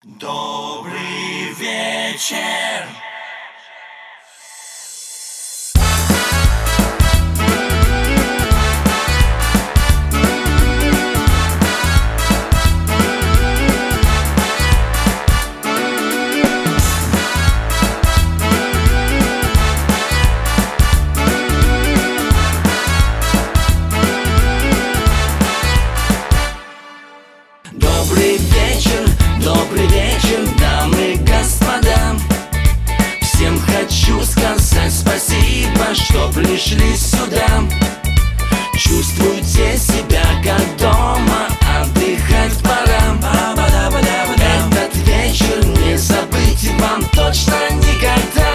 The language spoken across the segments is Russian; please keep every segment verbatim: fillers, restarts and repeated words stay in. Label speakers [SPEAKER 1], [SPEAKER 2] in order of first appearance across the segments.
[SPEAKER 1] Добрый вечер. Добрый вечер, добрый вечер, дамы и господа. Всем хочу сказать спасибо, что пришли сюда. Чувствуйте себя как дома, отдыхать пора. Этот вечер не забыть вам точно никогда.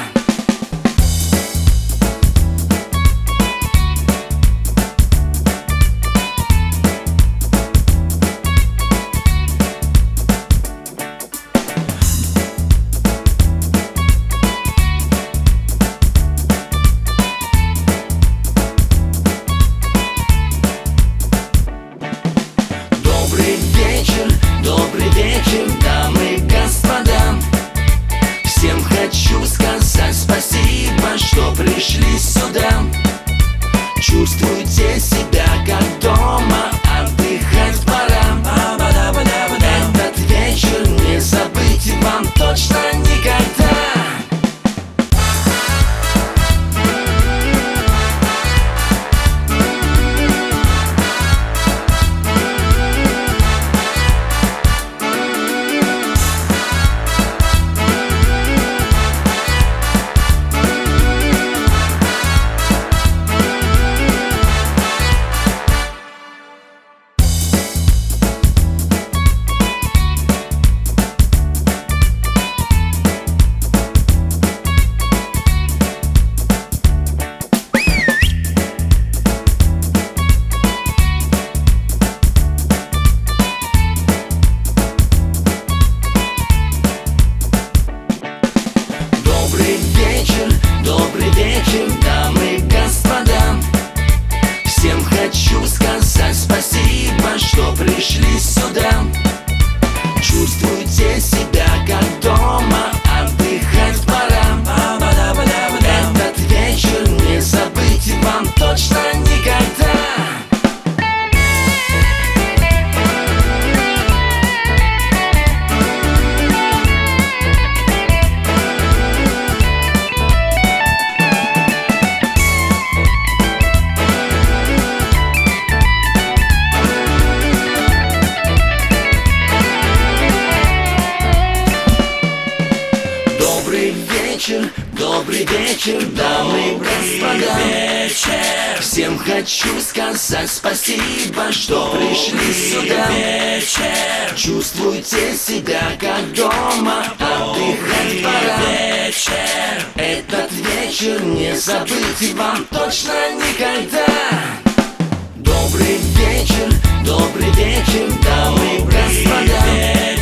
[SPEAKER 1] Добрый вечер, дамы и господа. Всем хочу сказать спасибо, что пришли сюда. Чувствуйте себя как дома, отдыхать пора. Этот вечер не забыть вам точно никогда. Добрый вечер, дамы и господа. Всем хочу сказать спасибо, что пришли сюда. Чувствуйте себя как дома, отдыхать пора. Этот вечер не забыть вам точно никогда. Добрый вечер, дамы и господа. Вечер. Всем хочу сказать спасибо, что пришли сюда. Вечер. Чувствуйте себя как дома, отдыхать пора. Вечер. Этот вечер не забыть вам точно никогда. Добрый вечер, добрый вечер, дамы и господа.